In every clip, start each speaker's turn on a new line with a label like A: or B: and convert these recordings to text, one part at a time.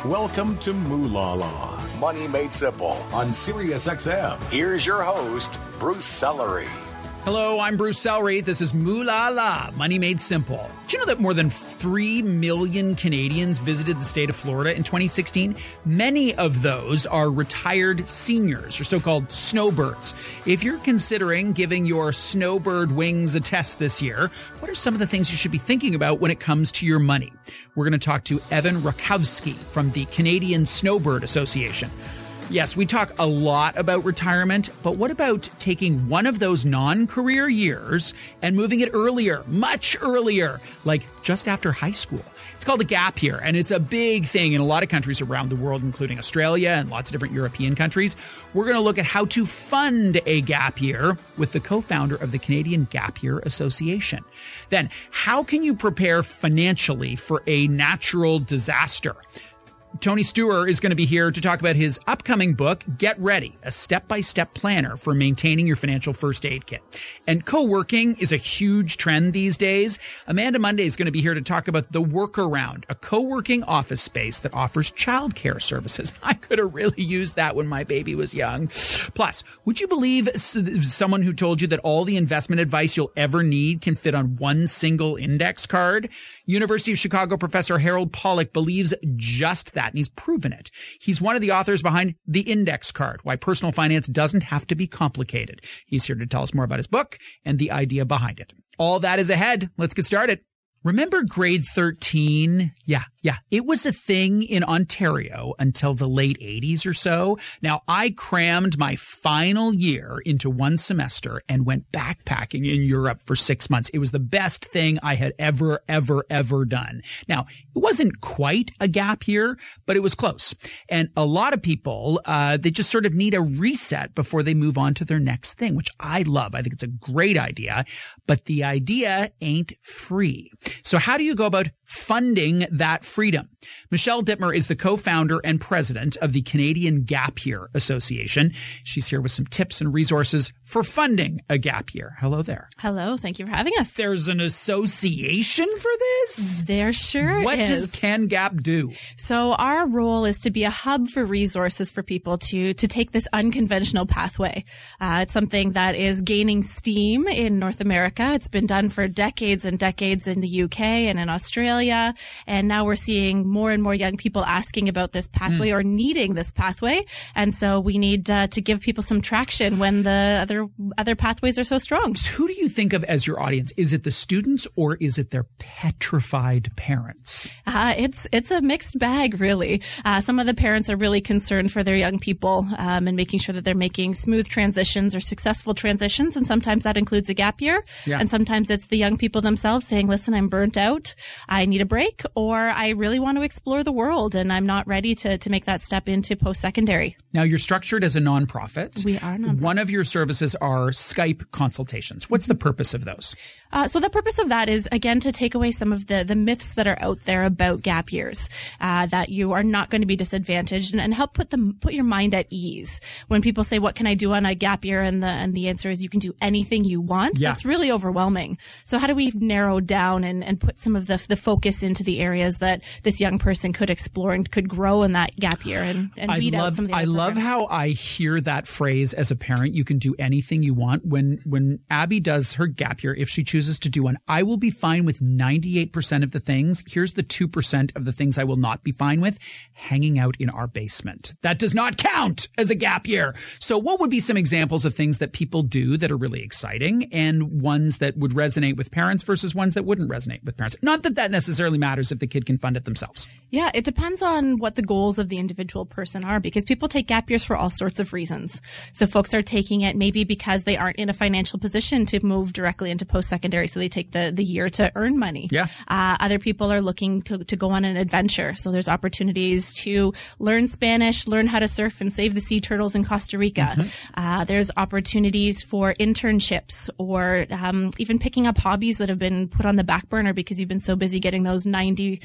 A: Welcome to Moolah Law, Money Made Simple on SiriusXM. Here's your host, Bruce Sellery.
B: Hello, I'm Bruce Sellery. This is Moolah La, Money Made Simple. Did you know that more than 3 million Canadians visited the state of Florida in 2016? Many of those are retired seniors, or so-called snowbirds. If you're considering giving your snowbird wings a test this year, what are some of the things you should be thinking about when it comes to your money? We're going to talk to Evan Rakowski from the Canadian Snowbird Association. Yes, we talk a lot about retirement, but what about taking one of those non-career years and moving it earlier, much earlier, like just after high school? It's called a gap year, and it's a big thing in a lot of countries around the world, including Australia and lots of different European countries. We're going to look at how to fund a gap year with the co-founder of the Canadian Gap Year Association. Then, how can you prepare financially for a natural disaster? Tony Steuer is going to be here to talk about his upcoming book, Get Ready, a step-by-step planner for maintaining your financial first aid kit. And co-working is a huge trend these days. Amanda Monday is going to be here to talk about the Workaround, a co-working office space that offers childcare services. I could have really used that when my baby was young. Plus, would you believe someone who told you that all the investment advice you'll ever need can fit on one single index card? University of Chicago professor Harold Pollack believes just that, and he's proven it. He's one of the authors behind The Index Card, Why Personal Finance Doesn't Have to Be Complicated. He's here to tell us more about his book and the idea behind it. All that is ahead. Let's get started. Remember grade 13? Yeah. It was a thing in Ontario until the late 80s or so. Now, I crammed my final year into one semester and went backpacking in Europe for 6 months. It was the best thing I had ever done. Now, it wasn't quite a gap year, but it was close. And a lot of people, they just sort of need a reset before they move on to their next thing, which I love. I think it's a great idea, but the idea ain't free. So how do you go about funding that freedom? Michelle Dittmer is the co-founder and president of the Canadian Gap Year Association. She's here with some tips and resources for funding a gap year. Hello there.
C: Hello. Thank you for having us.
B: There's an association for this?
C: There sure is.
B: What does CanGap do?
C: So our role is to be a hub for resources for people to take this unconventional pathway. It's something that is gaining steam in North America. It's been done for decades and decades in the UK and in Australia. And now we're seeing more and more young people asking about this pathway or needing this pathway. And so we need to give people some traction when the other pathways are so strong.
B: So who do you think of as your audience? Is it the students or is it their petrified parents?
C: It's a mixed bag, really. Some of the parents are really concerned for their young people and making sure that they're making smooth transitions or successful transitions. And sometimes that includes a gap year. Yeah. And sometimes it's the young people themselves saying, listen, I'm burnt out. I need a break, or I really want to explore the world and I'm not ready to make that step into post-secondary.
B: Now, you're structured as a nonprofit.
C: We are a nonprofit.
B: One of your services are Skype consultations. What's the purpose of those?
C: So the purpose of that is, again, to take away some of the myths that are out there about gap years, that you are not going to be disadvantaged, and help put your mind at ease. When people say, what can I do on a gap year? And the answer is you can do anything you want. Yeah. That's really overwhelming. So how do we narrow down and put some of the focus into the areas that this young person could explore and could grow in that gap year and weed out some of the other
B: programs? I love how I hear that phrase as a parent, you can do anything you want. When Abby does her gap year, if she chooses to do one, I will be fine with 98% of the things. Here's the 2% of the things I will not be fine with: hanging out in our basement. That does not count as a gap year. So what would be some examples of things that people do that are really exciting, and ones that would resonate with parents versus ones that wouldn't resonate with parents? Not that necessarily matters if the kid can fund it themselves.
C: Yeah, it depends on what the goals of the individual person are, because people take gap years for all sorts of reasons. So folks are taking it maybe because they aren't in a financial position to move directly into post-secondary, so they take the year to earn money.
B: Yeah.
C: Other people are looking to go on an adventure. So there's opportunities to learn Spanish, learn how to surf and save the sea turtles in Costa Rica. Mm-hmm. There's opportunities for internships, or even picking up hobbies that have been put on the back burner because you've been so busy getting those 95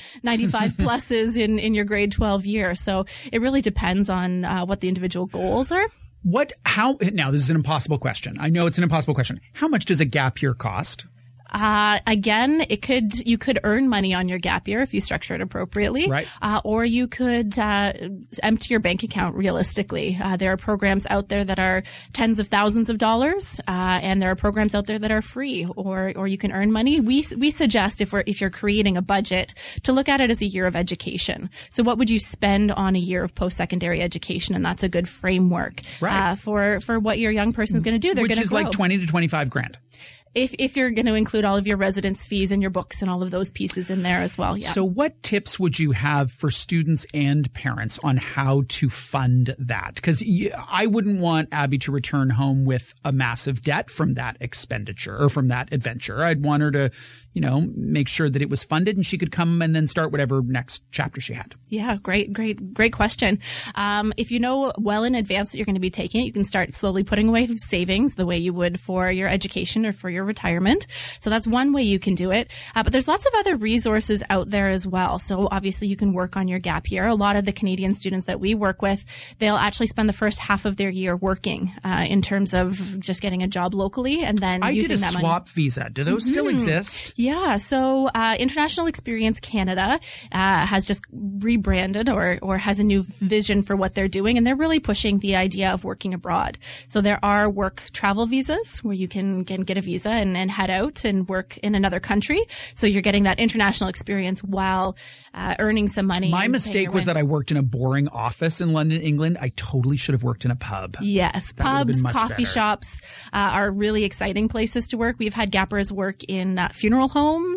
C: pluses in your grade 12 year. So it really depends on what the individual goals are.
B: Now this is an impossible question. I know it's an impossible question. How much does a gap year cost?
C: Again, you could earn money on your gap year if you structure it appropriately,
B: right?
C: Or you could empty your bank account realistically. There are programs out there that are tens of thousands of dollars, and there are programs out there that are free, or you can earn money. We suggest if you're creating a budget to look at it as a year of education. So what would you spend on a year of post-secondary education? And that's a good framework for what your young person's going to do. They're going to grow.
B: Which is like 20 to 25 grand.
C: If you're going to include all of your residence fees and your books and all of those pieces in there as well. Yeah.
B: So what tips would you have for students and parents on how to fund that? Because I wouldn't want Abby to return home with a massive debt from that expenditure or from that adventure. I'd want her to, make sure that it was funded and she could come and then start whatever next chapter she had.
C: Yeah, great question. If you know well in advance that you're going to be taking it, you can start slowly putting away savings the way you would for your education or for your retirement. So that's one way you can do it. But there's lots of other resources out there as well. So obviously you can work on your gap year. A lot of the Canadian students that we work with, they'll actually spend the first half of their year working in terms of just getting a job locally and then using that money.
B: I did a swap visa. Do those still exist?
C: Yeah. So International Experience Canada has just rebranded or has a new vision for what they're doing, and they're really pushing the idea of working abroad. So there are work travel visas where you can get a visa and head out and work in another country. So you're getting that international experience while earning some money.
B: My mistake was that I worked in a boring office in London, England. I totally should have worked in a pub.
C: Yes. Pubs, coffee shops are really exciting places to work. We've had gappers work in funeral homes.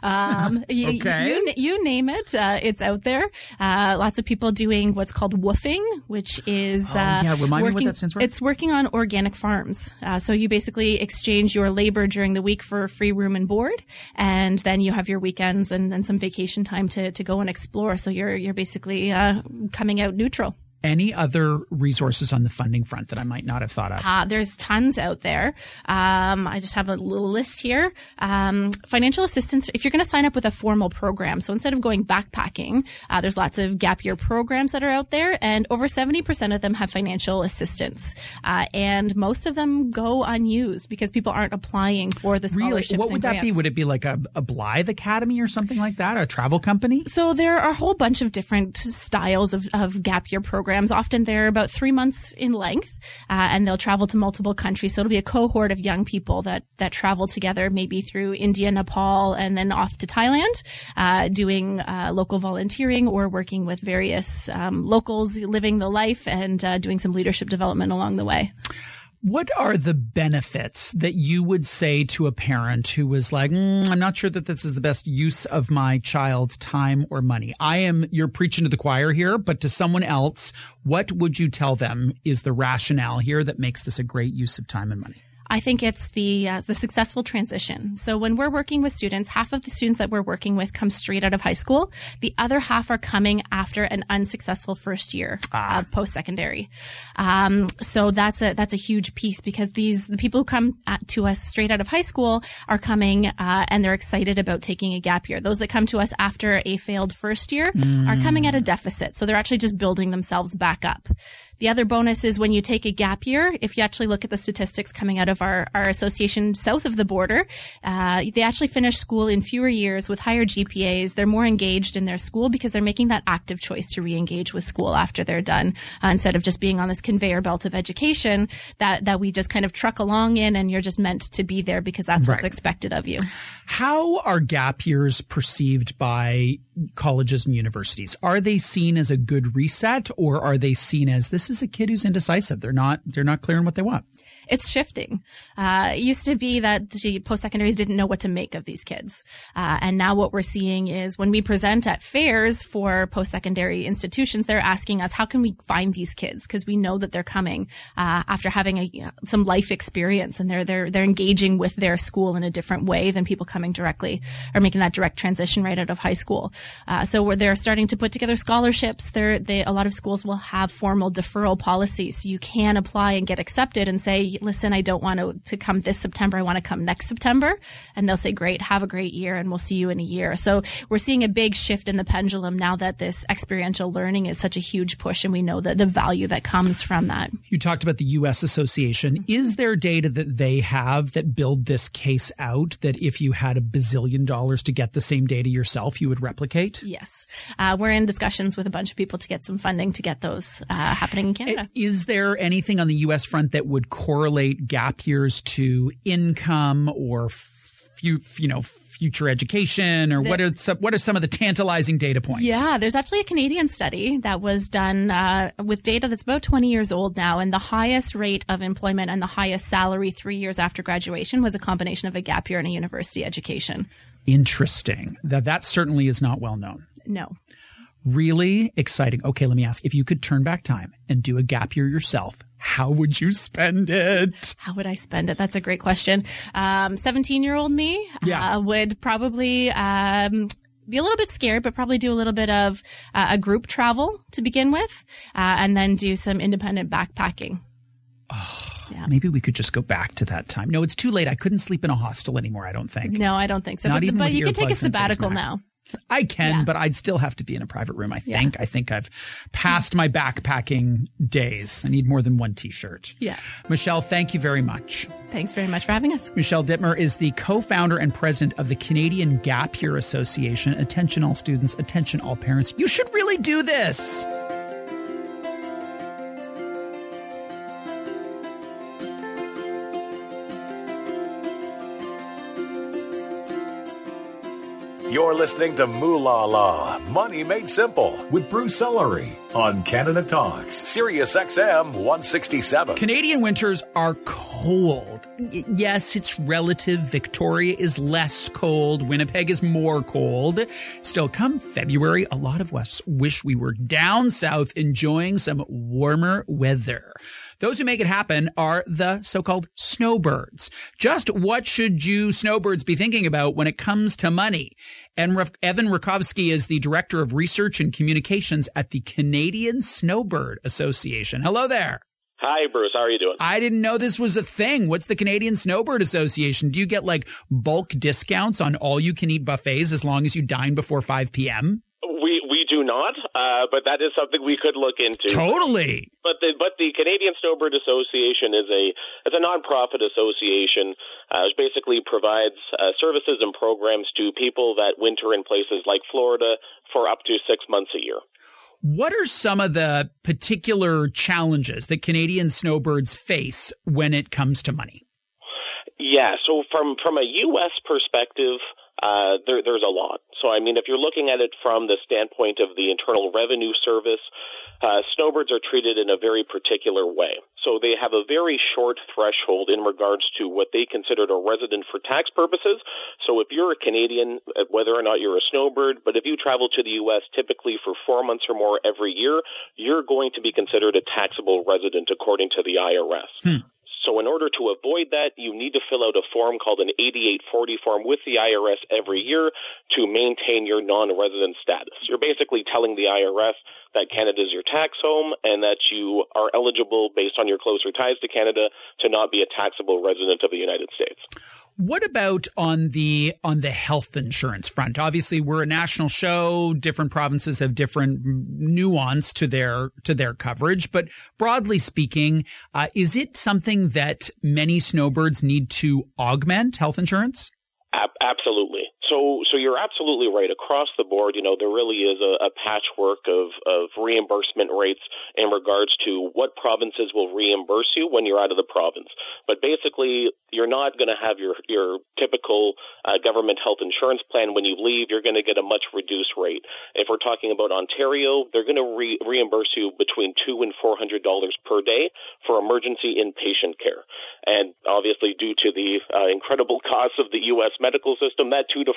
B: Okay.
C: You name it. It's out there. Lots of people doing what's called woofing, which is
B: remind me what that stands for.
C: It's working on organic farms. So you basically exchange your labor during the week for free room and board, and then you have your weekends and some vacation time to go and explore. So you're basically coming out neutral.
B: Any other resources on the funding front that I might not have thought of?
C: There's tons out there. I just have a little list here. Financial assistance, if you're going to sign up with a formal program. So instead of going backpacking, there's lots of gap year programs that are out there, and over 70% of them have financial assistance. And most of them go unused because people aren't applying for the scholarships.
B: Really? What would that be? Would it be like a Blythe Academy or something like that? A travel company?
C: So there are a whole bunch of different styles of gap year programs. Often they're about 3 months in length, and they'll travel to multiple countries. So it'll be a cohort of young people that travel together, maybe through India, Nepal, and then off to Thailand, doing local volunteering or working with various locals, living the life and doing some leadership development along the way.
B: What are the benefits that you would say to a parent who was like, I'm not sure that this is the best use of my child's time or money? You're preaching to the choir here, but to someone else, what would you tell them is the rationale here that makes this a great use of time and money?
C: I think it's the successful transition. So when we're working with students, half of the students that we're working with come straight out of high school. The other half are coming after an unsuccessful first year of post-secondary. So that's a huge piece because the people who come to us straight out of high school are coming and they're excited about taking a gap year. Those that come to us after a failed first year are coming at a deficit. So they're actually just building themselves back up. The other bonus is when you take a gap year, if you actually look at the statistics coming out of our association south of the border, they actually finish school in fewer years with higher GPAs. They're more engaged in their school because they're making that active choice to re-engage with school after they're done, instead of just being on this conveyor belt of education that we just kind of truck along in and you're just meant to be there because that's what's expected of you.
B: How are gap years perceived by colleges and universities? Are they seen as a good reset, or are they seen as this is a kid who's indecisive? They're not clear on what they want.
C: It's shifting. It used to be that post-secondaries didn't know what to make of these kids. And now what we're seeing is when we present at fairs for post-secondary institutions, they're asking us, how can we find these kids? Because we know that they're coming after having some life experience, and they're engaging with their school in a different way than people coming directly or making that direct transition right out of high school. So where they're starting to put together scholarships, a lot of schools will have formal deferral policies. So you can apply and get accepted and say, listen, I don't want to come this September. I want to come next September. And they'll say, great, have a great year, and we'll see you in a year. So we're seeing a big shift in the pendulum now that this experiential learning is such a huge push, and we know that the value that comes from that.
B: You talked about the U.S. Association. Is there data that they have that build this case out, that if you had $1 bazillion to get the same data yourself, you would replicate?
C: Yes. We're in discussions with a bunch of people to get some funding to get those happening in Canada.
B: Is there anything on the U.S. front that would correlate gap years to income or future education, or what are some of the tantalizing data points?
C: Yeah, there's actually a Canadian study that was done with data that's about 20 years old now, and the highest rate of employment and the highest salary 3 years after graduation was a combination of a gap year and a university education.
B: Interesting. That certainly is not well known.
C: No.
B: Really exciting. Okay, let me ask, if you could turn back time and do a gap year yourself, how would you spend it?
C: How would I spend it? That's a great question. 17-year-old me would probably be a little bit scared, but probably do a little bit of a group travel to begin with, and then do some independent backpacking.
B: Oh, yeah. Maybe we could just go back to that time. No, it's too late. I couldn't sleep in a hostel anymore, I don't think.
C: No, I don't think so.
B: Not even
C: but
B: with
C: you can take a sabbatical now.
B: I can, but I'd still have to be in a private room, I think. Yeah. I think I've passed my backpacking days. I need more than one T-shirt.
C: Yeah.
B: Michelle, thank you very much.
C: Thanks very much for having us.
B: Michelle Dittmer is the co-founder and president of the Canadian Gap Year Association. Attention all students, attention all parents. You should really do this.
A: You're listening to Moolah La, Money Made Simple, with Bruce Ellery on Canada Talks, Sirius XM 167.
B: Canadian winters are cold. Yes, it's relative. Victoria is less cold. Winnipeg is more cold. Still, come February, a lot of us wish we were down south enjoying some warmer weather. Those who make it happen are the so-called snowbirds. Just what should you snowbirds be thinking about when it comes to money? And Evan Rakowski is the Director of Research and Communications at the Canadian Snowbird Association. Hello there.
D: Hi, Bruce. How are you doing?
B: I didn't know this was a thing. What's the Canadian Snowbird Association? Do you get like bulk discounts on all-you-can-eat buffets as long as you dine before 5 p.m.?
D: We do not, but that is something we could look into.
B: Totally.
D: But the Canadian Snowbird Association is a nonprofit association, which basically provides services and programs to people that winter in places like Florida for up to 6 months a year.
B: What are some of the particular challenges that Canadian snowbirds face when it comes to money?
D: Yeah, so from a U.S. perspective, there's a lot. So, I mean, if you're looking at it from the standpoint of the Internal Revenue Service, snowbirds are treated in a very particular way. So they have a very short threshold in regards to what they consider a resident for tax purposes. So if you're a Canadian, whether or not you're a snowbird, but if you travel to the U.S. typically for 4 months or more every year, you're going to be considered a taxable resident according to the IRS. So in order to avoid that, you need to fill out a form called an 8840 form with the IRS every year to maintain your non-resident status. You're basically telling the IRS that Canada is your tax home and that you are eligible, based on your closer ties to Canada, to not be a taxable resident of the United States.
B: What about on the health insurance front? Obviously, we're a national show. Different provinces have different nuance to their coverage. But broadly speaking, is it something that many snowbirds need to augment health insurance?
D: Absolutely. So you're absolutely right. Across the board, there really is a patchwork of reimbursement rates in regards to what provinces will reimburse you when you're out of the province. But basically, you're not going to have your typical government health insurance plan when you leave. You're going to get a much reduced rate. If we're talking about Ontario, they're going to reimburse you between $200 and $400 per day for emergency inpatient care. And obviously, due to the incredible costs of the U.S. medical system, that $200 to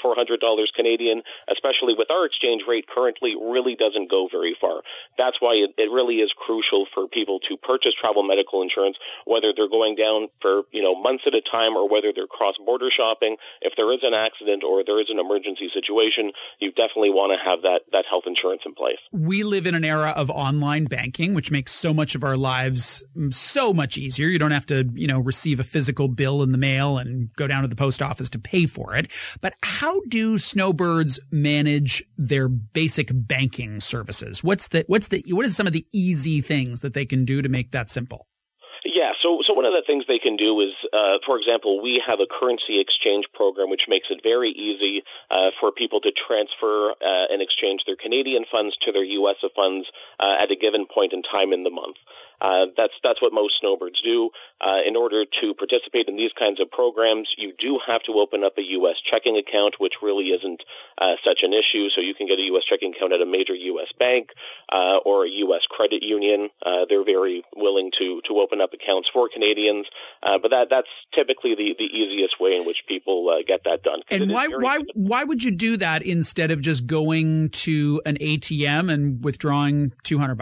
D: $400 Canadian, especially with our exchange rate currently, really doesn't go very far. That's why it really is crucial for people to purchase travel medical insurance, whether they're going down for months at a time or whether they're cross-border shopping. If there is an accident or there is an emergency situation, you definitely want to have that health insurance in place.
B: We live in an era of online banking, which makes so much of our lives so much easier. You don't have to, receive a physical bill in the mail and go down to the post office to pay for it. But how do snowbirds manage their basic banking services? What are some of the easy things that they can do to make that simple?
D: Yeah, so one of the things they can do is, for example, we have a currency exchange program which makes it very easy for people to transfer and exchange their Canadian funds to their U.S. funds at a given point in time in the month. That's what most snowbirds do. In order to participate in these kinds of programs, you do have to open up a U.S. checking account, which really isn't such an issue. So you can get a U.S. checking account at a major U.S. bank or a U.S. credit union. They're very willing to open up accounts for Canadians, but that's typically the easiest way in which people get that done.
B: And why would you do that instead of just going to an ATM and withdrawing $200?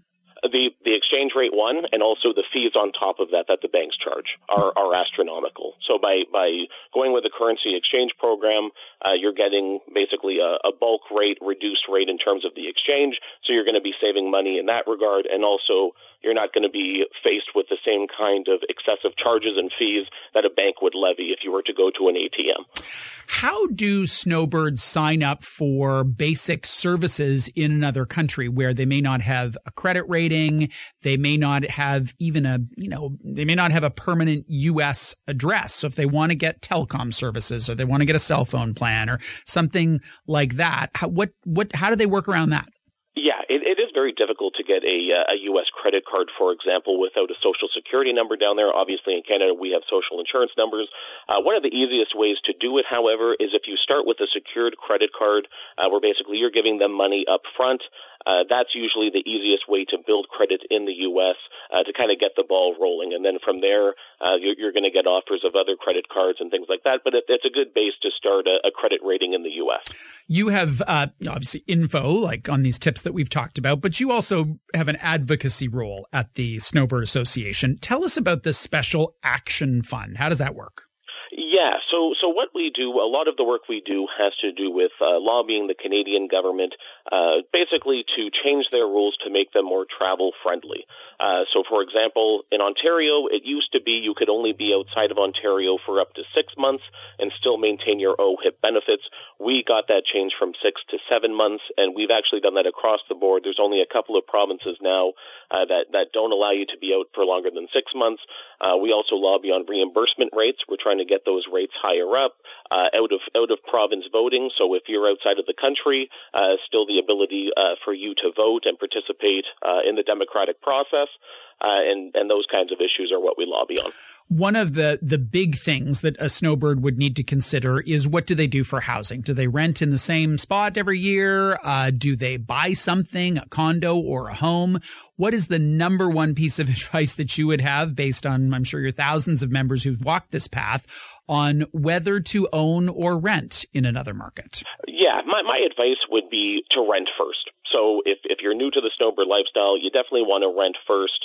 D: The exchange rate one, and also the fees on top of that the banks charge are astronomical. So by going with the currency exchange program, you're getting basically a bulk rate, reduced rate in terms of the exchange. So you're going to be saving money in that regard, and also you're not going to be faced with the same kind of excessive charges and fees that a bank would levy if you were to go to an ATM.
B: How do snowbirds sign up for basic services in another country where they may not have a credit rating, they may not have even they may not have a permanent U.S. address? So if they want to get telecom services or they want to get a cell phone plan or something like that, how do they work around that?
D: Yeah, it is very difficult to get a U.S. credit card, for example, without a Social Security number down there. Obviously, in Canada, we have social insurance numbers. One of the easiest ways to do it, however, is if you start with a secured credit card where basically you're giving them money up front. That's usually the easiest way to build credit in the U.S. To kind of get the ball rolling. And then from there, you're going to get offers of other credit cards and things like that. But it's a good base to start a credit rating in the U.S.
B: You have obviously info like on these tips that we've talked about, but you also have an advocacy role at the Snowbird Association. Tell us about the Special Action Fund. How does that work?
D: Yeah, so what we do, a lot of the work we do has to do with lobbying the Canadian government, basically to change their rules to make them more travel friendly. So, for example, in Ontario, it used to be you could only be outside of Ontario for up to 6 months and still maintain your OHIP benefits. We got that changed from 6 to 7 months, and we've actually done that across the board. There's only a couple of provinces now that don't allow you to be out for longer than 6 months. We also lobby on reimbursement rates. We're trying to get those rates higher up, out of province voting. So if you're outside of the country, still the ability for you to vote and participate in the democratic process. And those kinds of issues are what we lobby on.
B: One of the big things that a snowbird would need to consider is what do they do for housing? Do they rent in the same spot every year? Do they buy something, a condo or a home? What is the number one piece of advice that you would have based on, I'm sure, your thousands of members who've walked this path on whether to own or rent in another market? Yeah,
D: my advice would be to rent first. So if you're new to the snowbird lifestyle, you definitely want to rent first.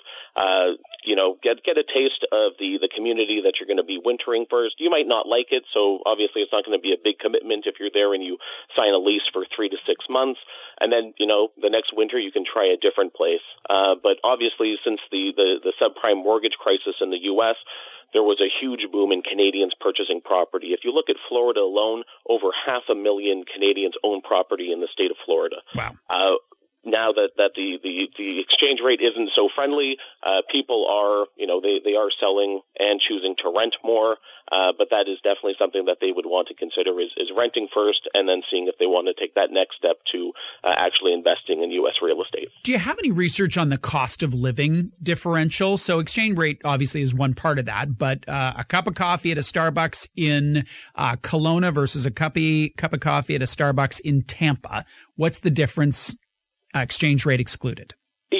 D: Get a taste of the community that you're going to be wintering first. You might not like it, so obviously it's not going to be a big commitment if you're there and you sign a lease for 3 to 6 months. And then, the next winter you can try a different place. But obviously since the subprime mortgage crisis in the U.S., there was a huge boom in Canadians purchasing property. If you look at Florida alone, over 500,000 Canadians own property in the state of Florida.
B: Wow.
D: Now that the exchange rate isn't so friendly, people are, they are selling and choosing to rent more. But that is definitely something that they would want to consider is renting first and then seeing if they want to take that next step to actually investing in U.S. real estate. Do you have any research on the cost of living differential? So exchange rate obviously is one part of that, but a cup of coffee at a Starbucks in Kelowna versus a cup of coffee at a Starbucks in Tampa. What's the difference? Exchange rate excluded. Yeah, if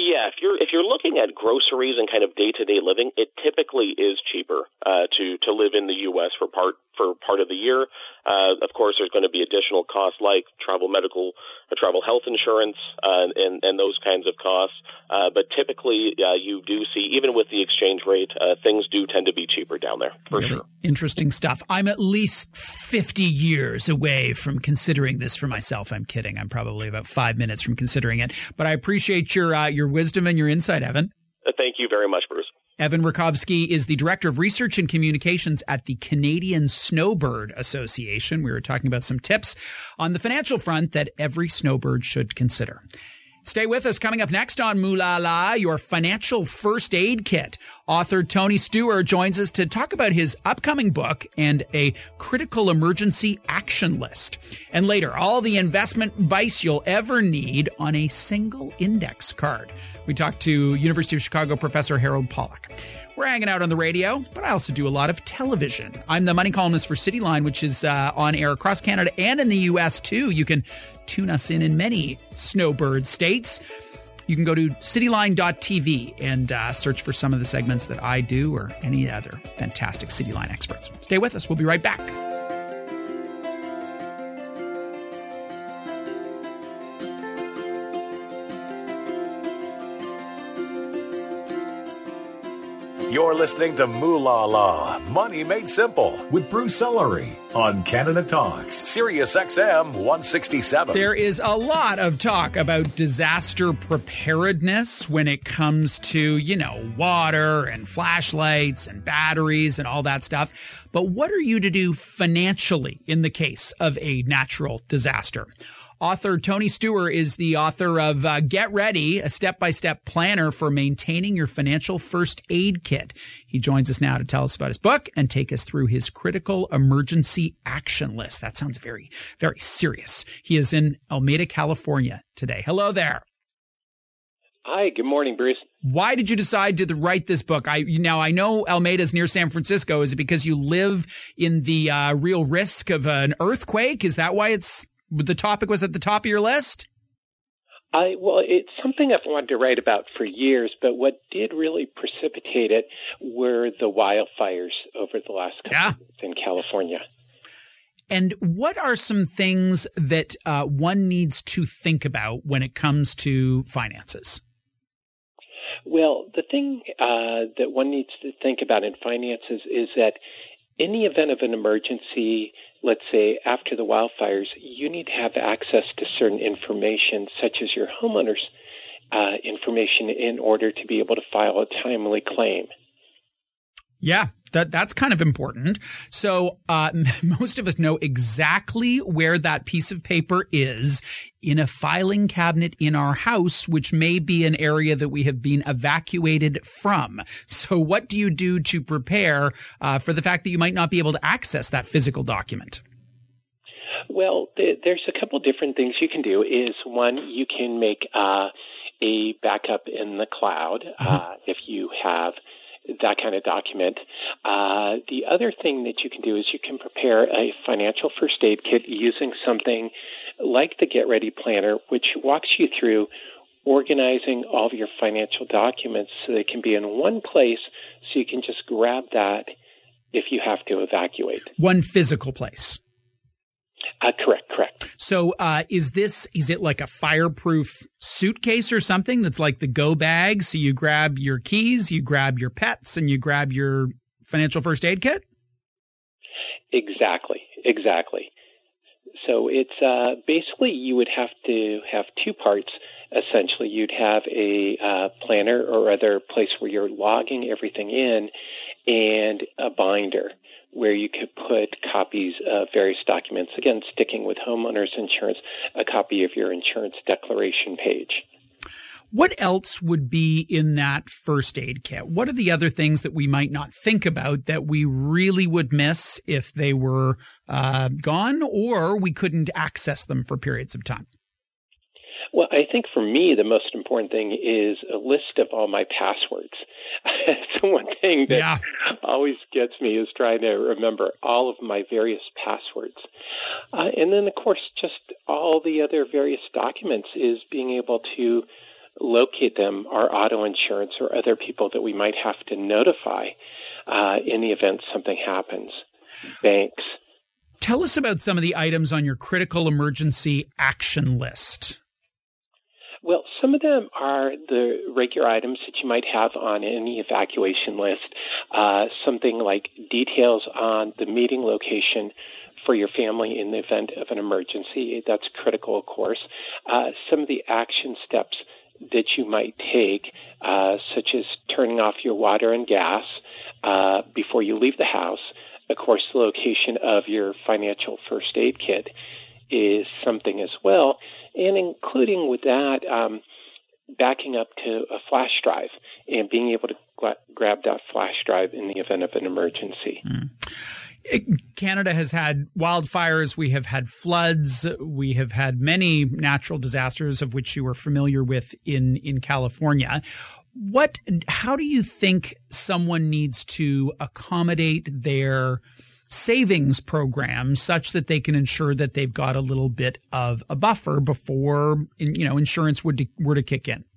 D: you're looking at groceries and kind of day-to-day living, it typically is cheaper to live in the U.S. for part of the year. Of course, there's going to be additional costs like travel health insurance, and those kinds of costs. But typically, you do see, even with the exchange rate, things do tend to be cheaper down there, for
B: really
D: sure.
B: Interesting stuff. I'm at least 50 years away from considering this for myself. I'm kidding. I'm probably about 5 minutes from considering it. But I appreciate your wisdom and your insight, Evan.
D: Thank you very much, Bruce.
B: Evan Rakovsky is the Director of Research and Communications at the Canadian Snowbird Association. We were talking about some tips on the financial front that every snowbird should consider. Stay with us. Coming up next on Moo La La, your financial first aid kit. Author Tony Steuer joins us to talk about his upcoming book and a critical emergency action list. And later, all the investment advice you'll ever need on a single index card. We talk to University of Chicago professor Harold Pollack. We're hanging out on the radio, but I also do a lot of television. I'm the money columnist for Cityline, which is on air across Canada and in the U.S. too. You can tune us in many snowbird states. You can go to cityline.tv and search for some of the segments that I do or any other fantastic Cityline experts. Stay with us. We'll be right back.
A: You're listening to Moo La La, Money Made Simple, with Bruce Ellery on Canada Talks, Sirius XM 167.
B: There is a lot of talk about disaster preparedness when it comes to, water and flashlights and batteries and all that stuff. But what are you to do financially in the case of a natural disaster? Author Tony Steuer is the author of Get Ready, a step-by-step planner for maintaining your financial first aid kit. He joins us now to tell us about his book and take us through his critical emergency action list. That sounds very, very serious. He is in Alameda, California today. Hello there.
E: Hi, good morning, Bruce.
B: Why did you decide to write this book? I know Almeda's near San Francisco. Is it because you live in the real risk of an earthquake? Is that why the topic was at the top of your list?
E: Well, it's something I've wanted to write about for years, but what did really precipitate it were the wildfires over the last couple of months in California.
B: And what are some things that one needs to think about when it comes to finances?
E: Well, the thing that one needs to think about in finances is that in the event of an emergency, let's say after the wildfires, you need to have access to certain information, such as your homeowner's information, in order to be able to file a timely claim.
B: Yeah, that's kind of important. So most of us know exactly where that piece of paper is in a filing cabinet in our house, which may be an area that we have been evacuated from. So what do you do to prepare for the fact that you might not be able to access that physical document?
E: Well, there's a couple different things you can do. Is one, you can make a backup in the cloud if you have that kind of document. The other thing that you can do is you can prepare a financial first aid kit using something like the Get Ready Planner, which walks you through organizing all of your financial documents so they can be in one place so you can just grab that if you have to evacuate.
B: One physical place.
E: Correct.
B: So is it like a fireproof suitcase or something that's like the go bag? So you grab your keys, you grab your pets, and you grab your financial first aid kit?
E: Exactly. So it's basically you would have to have two parts. Essentially, you'd have a planner or other place where you're logging everything in, and a binder where you could put copies of various documents. Again, sticking with homeowners insurance, a copy of your insurance declaration page.
B: What else would be in that first aid kit? What are the other things that we might not think about that we really would miss if they were gone or we couldn't access them for periods of time?
E: Well, I think for me, the most important thing is a list of all my passwords. It's one thing that always gets me is trying to remember all of my various passwords. And then, of course, just all the other various documents is being able to locate them, our auto insurance or other people that we might have to notify in the event something happens. Banks.
B: Tell us about some of the items on your critical emergency action list.
E: Well, some of them are the regular items that you might have on any evacuation list. Something like details on the meeting location for your family in the event of an emergency. That's critical, of course. Some of the action steps that you might take, such as turning off your water and gas before you leave the house. Of course, the location of your financial first aid kit is something as well, and including with that, backing up to a flash drive and being able to grab that flash drive in the event of an emergency.
B: Canada has had wildfires. We have had floods. We have had many natural disasters, of which you are familiar with in California. How do you think someone needs to accommodate their savings program such that they can ensure that they've got a little bit of a buffer before, insurance were to kick in?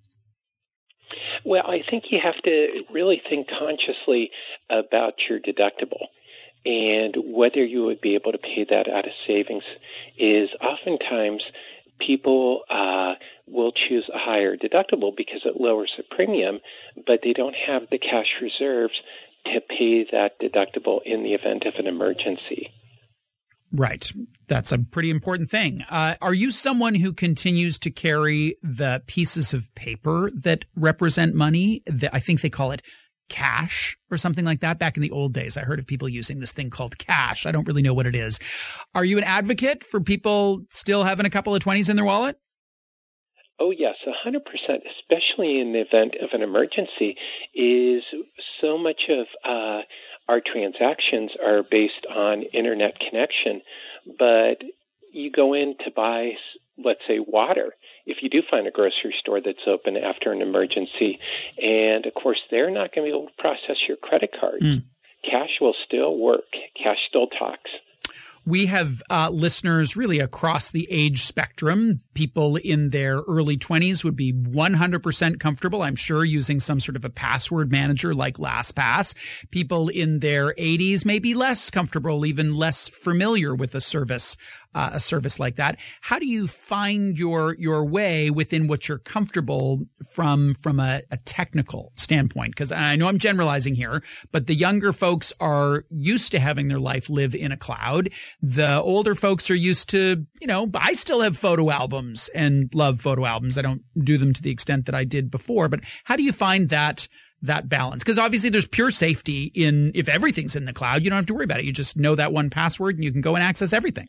E: Well, I think you have to really think consciously about your deductible. And whether you would be able to pay that out of savings is oftentimes people will choose a higher deductible because it lowers the premium, but they don't have the cash reserves to pay that deductible in the event of an emergency.
B: Right. That's a pretty important thing. Are you someone who continues to carry the pieces of paper that represent money? I think they call it cash or something like that. Back in the old days, I heard of people using this thing called cash. I don't really know what it is. Are you an advocate for people still having a couple of 20s in their wallet?
E: Oh, yes, 100%, especially in the event of an emergency, is so much of our transactions are based on internet connection. But you go in to buy, let's say, water, if you do find a grocery store that's open after an emergency, and of course, they're not going to be able to process your credit card. Cash will still work. Cash still talks.
B: We have listeners really across the age spectrum. People in their early 20s would be 100% comfortable, I'm sure, using some sort of a password manager like LastPass. People in their 80s may be less comfortable, even less familiar with a service like that. How do you find your way within what you're comfortable from a technical standpoint? Because I know I'm generalizing here, but the younger folks are used to having their life live in a cloud. The older folks are used to, I still have photo albums and love photo albums. I don't do them to the extent that I did before, but how do you find that balance? Because obviously there's pure safety if everything's in the cloud, you don't have to worry about it. You just know that one password and you can go and access everything.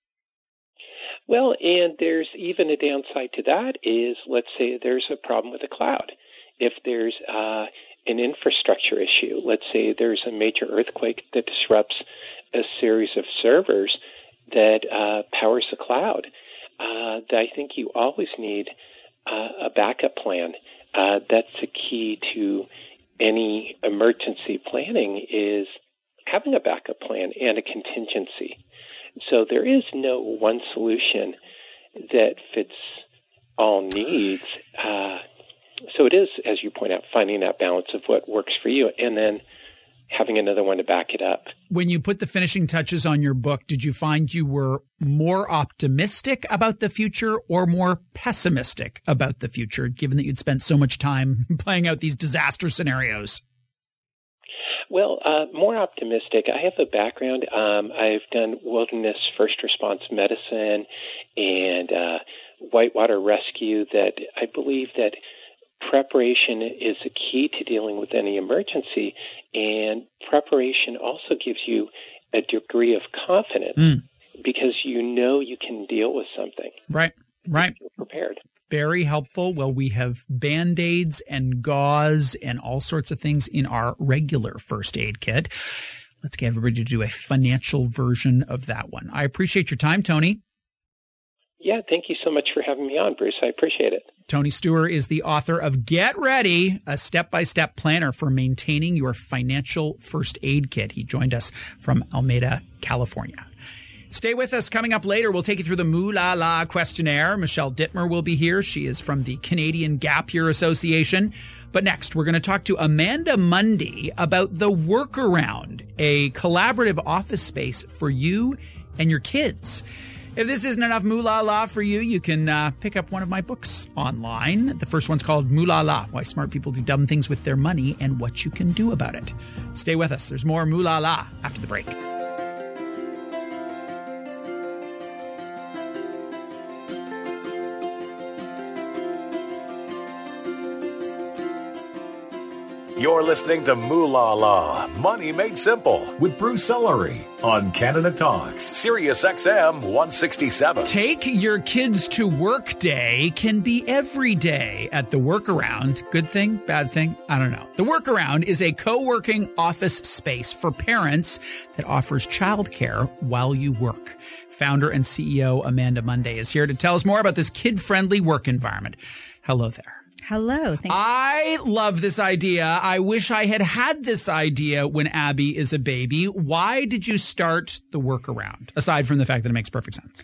E: Well, and there's even a downside to that is, let's say there's a problem with the cloud. If there's an infrastructure issue, let's say there's a major earthquake that disrupts a series of servers that powers the cloud, I think you always need a backup plan. That's the key to any emergency planning, is having a backup plan and a contingency. So there is no one solution that fits all needs. So it is, as you point out, finding that balance of what works for you and then having another one to back it up.
B: When you put the finishing touches on your book, did you find you were more optimistic about the future or more pessimistic about the future, given that you'd spent so much time playing out these disaster scenarios?
E: Well, more optimistic. I have a background. I've done wilderness first response medicine and whitewater rescue. That I believe that preparation is the key to dealing with any emergency, and preparation also gives you a degree of confidence because you can deal with something.
B: Right.
E: You're prepared.
B: Very helpful. Well, we have Band-Aids and gauze and all sorts of things in our regular first aid kit. Let's get everybody to do a financial version of that one. I appreciate your time, Tony.
E: Yeah, thank you so much for having me on, Bruce. I appreciate it.
B: Tony Steuer is the author of Get Ready, a step-by-step planner for maintaining your financial first aid kit. He joined us from Alameda, California. Stay with us. Coming up later, we'll take you through the Moo La La questionnaire. Michelle Dittmer will be here. She is from the Canadian Gap Year Association. But next, we're going to talk to Amanda Mundy about the Workaround, a collaborative office space for you and your kids. If this isn't enough Moo La La for you, you can pick up one of my books online. The first one's called Moo La La, Why Smart People Do Dumb Things With Their Money and What You Can Do About It. Stay with us. There's more Moo La La after the break.
A: You're listening to Moo La La, Money Made Simple, with Bruce Ellery on Canada Talks, Sirius XM 167.
B: Take your kids to work day can be every day at The Workaround. Good thing, bad thing? I don't know. The Workaround is a co-working office space for parents that offers childcare while you work. Founder and CEO Amanda Mundy is here to tell us more about this kid-friendly work environment. Hello there.
F: Hello. Thanks.
B: I love this idea. I wish I had this idea when Abby is a baby. Why did you start The Workaround, aside from the fact that it makes perfect sense?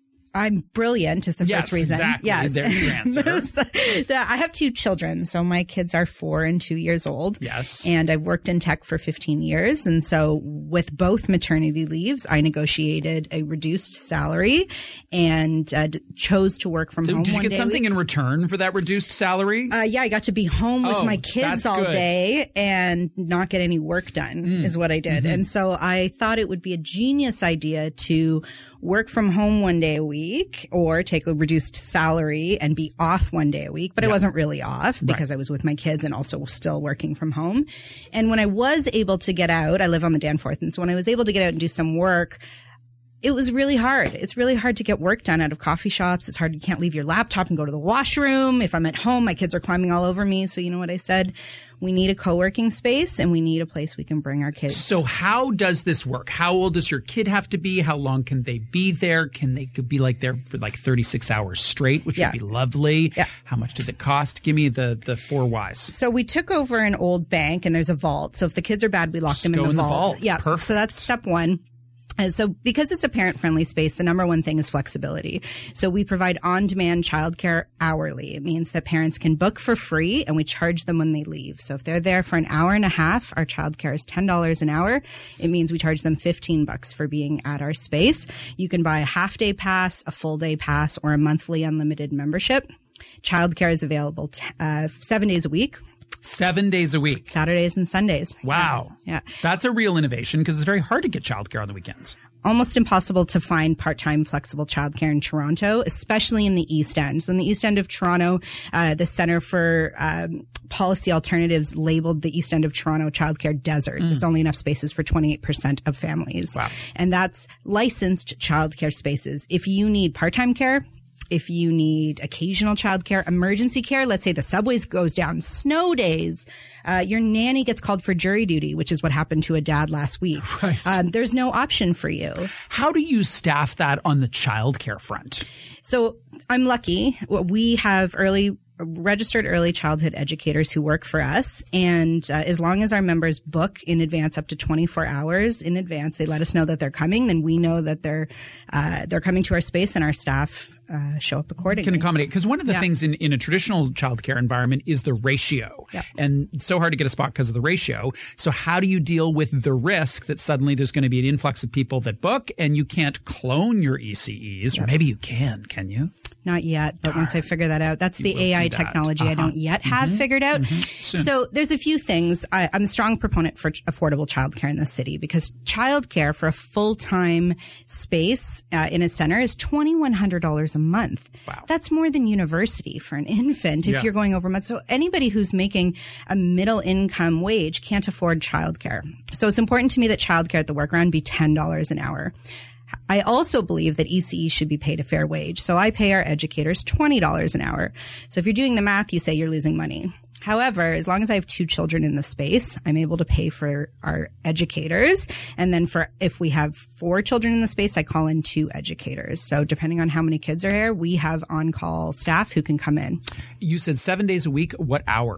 F: I'm brilliant is the first reason.
B: Exactly.
F: Yes,
B: there's your answer.
F: I have two children. So my kids are 4 and 2 years old.
B: Yes.
F: And I've worked in tech for 15 years. And so with both maternity leaves, I negotiated a reduced salary and chose to work from home.
B: Did you get something in return for that reduced salary?
F: Yeah, I got to be home with my kids all day and not get any work done is what I did. And so I thought it would be a genius idea to work from home one day a week or take a reduced salary and be off one day a week. But I wasn't really off because I was with my kids and also still working from home. And when I was able to get out, I live on the Danforth. And so when I was able to get out and do some work, it was really hard. It's really hard to get work done out of coffee shops. It's hard. You can't leave your laptop and go to the washroom. If I'm at home, my kids are climbing all over me. So you know what I said? We need a co-working space and we need a place we can bring our kids.
B: So how does this work? How old does your kid have to be? How long can they be there? Can they be like there for like 36 hours straight, which would be lovely? Yeah. How much does it cost? Give me the 4 whys.
F: So we took over an old bank and there's a vault. So if the kids are bad, we lock them in the vault. Yeah.
B: Perfect.
F: So that's step one. So because it's a parent-friendly space, the number one thing is flexibility. So we provide on-demand childcare hourly. It means that parents can book for free and we charge them when they leave. So if they're there for an hour and a half, our childcare is $10 an hour. It means we charge them $15 for being at our space. You can buy a half-day pass, a full-day pass, or a monthly unlimited membership. Childcare is available 7 days a week.
B: 7 days a week.
F: Saturdays and Sundays.
B: Wow.
F: Yeah.
B: That's a real innovation because it's very hard to get childcare on the weekends.
F: Almost impossible to find part-time flexible childcare in Toronto, especially in the East End. So in the East End of Toronto, the Centre for Policy Alternatives labeled the East End of Toronto childcare desert. There's only enough spaces for 28% of families.
B: Wow.
F: And that's licensed childcare spaces. If you need part-time care, if you need occasional childcare, emergency care, let's say the subways goes down, snow days, your nanny gets called for jury duty, which is what happened to a dad last week.
B: Right.
F: There's no option for you.
B: How do you staff that on the childcare front?
F: So I'm lucky. We have registered early childhood educators who work for us. And as long as our members book in advance, up to 24 hours in advance, they let us know that they're coming, then we know that they're coming to our space and our staff show up accordingly.
B: Can accommodate. Because one of the things in a traditional childcare environment is the ratio.
F: Yeah.
B: And it's so hard to get a spot because of the ratio. So how do you deal with the risk that suddenly there's going to be an influx of people that book and you can't clone your ECEs? Or maybe you can you?
F: Not yet, but once I figure that out, that's the AI technology I don't yet have figured out. So there's a few things. I'm a strong proponent for affordable childcare in the city because childcare for a full-time space in a center is $2,100 a month.
B: Wow.
F: That's more than university for an infant if you're going over a month. So anybody who's making a middle income wage can't afford childcare. So it's important to me that childcare at the Workaround be $10 an hour. I also believe that ECE should be paid a fair wage. So I pay our educators $20 an hour. So if you're doing the math, you say you're losing money. However, as long as I have 2 children in the space, I'm able to pay for our educators. And then if we have 4 children in the space, I call in 2 educators. So depending on how many kids are here, we have on-call staff who can come in.
B: You said 7 days a week. What hours?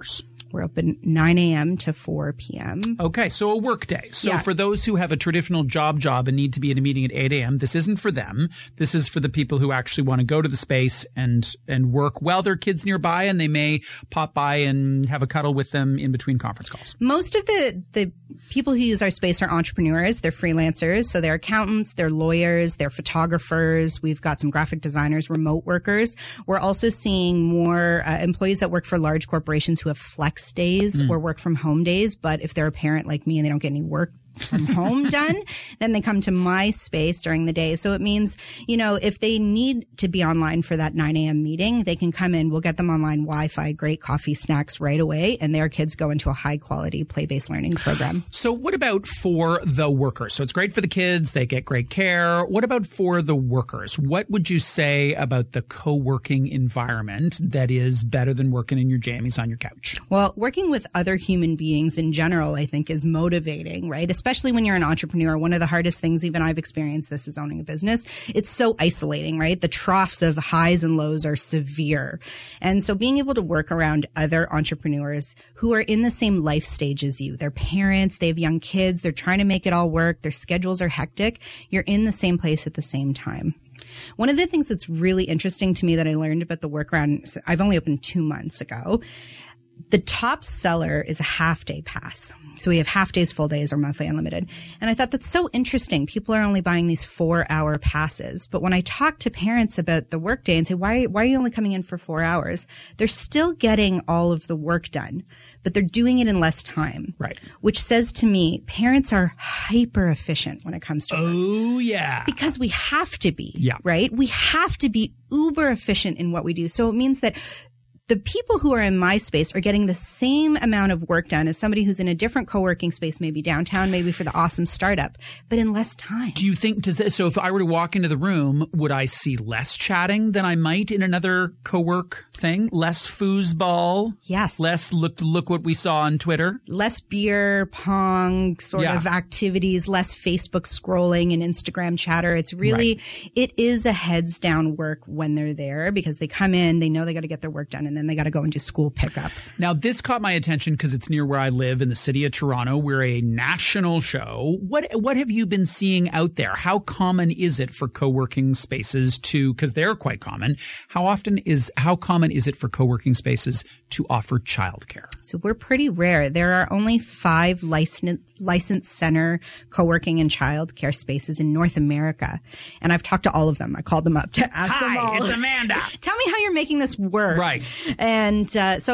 F: We're open 9 a.m. to 4 p.m.
B: Okay, so a work day. So for those who have a traditional job and need to be in a meeting at 8 a.m., this isn't for them. This is for the people who actually want to go to the space and work while their kids nearby, and they may pop by and have a cuddle with them in between conference calls.
F: Most of the people who use our space are entrepreneurs. They're freelancers. So they're accountants, they're lawyers, they're photographers. We've got some graphic designers, remote workers. We're also seeing more employees that work for large corporations who have flex days or work from home days. But if they're a parent like me and they don't get any work from home done, then they come to my space during the day. So it means, if they need to be online for that 9 a.m. meeting, they can come in. We'll get them online Wi-Fi, great coffee, snacks right away, and their kids go into a high quality play-based learning program.
B: So what about for the workers? So it's great for the kids. They get great care. What about for the workers? What would you say about the co-working environment that is better than working in your jammies on your couch?
F: Well, working with other human beings in general, I think, is motivating, right? Especially when you're an entrepreneur. One of the hardest things, even I've experienced this, is owning a business. It's so isolating, right? The troughs of highs and lows are severe. And so being able to work around other entrepreneurs who are in the same life stage as you, they're parents, they have young kids, they're trying to make it all work, their schedules are hectic, you're in the same place at the same time. One of the things that's really interesting to me that I learned about the workaround, I've only opened 2 months ago. The top seller is a half-day pass. So we have half days, full days, or monthly unlimited. And I thought that's so interesting. People are only buying these 4-hour passes. But when I talk to parents about the workday and say, why are you only coming in for 4 hours? They're still getting all of the work done, but they're doing it in less time.
B: Right.
F: Which says to me, parents are hyper efficient when it comes to work.
B: Oh, yeah.
F: Because we have to be,
B: yeah.
F: Right? We have to be uber efficient in what we do. So it means that the people who are in my space are getting the same amount of work done as somebody who's in a different co-working space, maybe downtown, maybe for the awesome startup, but in less time.
B: Do you think, so if I were to walk into the room, would I see less chatting than I might in another co-work thing? Less foosball?
F: Yes.
B: Less look what we saw on Twitter?
F: Less beer pong sort of activities, less Facebook scrolling and Instagram chatter. It's really, It is a heads down work when they're there because they come in, they know they got to get their work done, and then they got to go and do school pickup.
B: Now, this caught my attention because it's near where I live in the city of Toronto. We're a national show. What have you been seeing out there? How common is it for co-working spaces because they're quite common. How common is it for co-working spaces to offer childcare?
F: So we're pretty rare. There are only 5 licensed center co-working and childcare spaces in North America. And I've talked to all of them. I called them up to ask them all.
B: Hi, it's Amanda.
F: Tell me how you're making this work.
B: Right.
F: And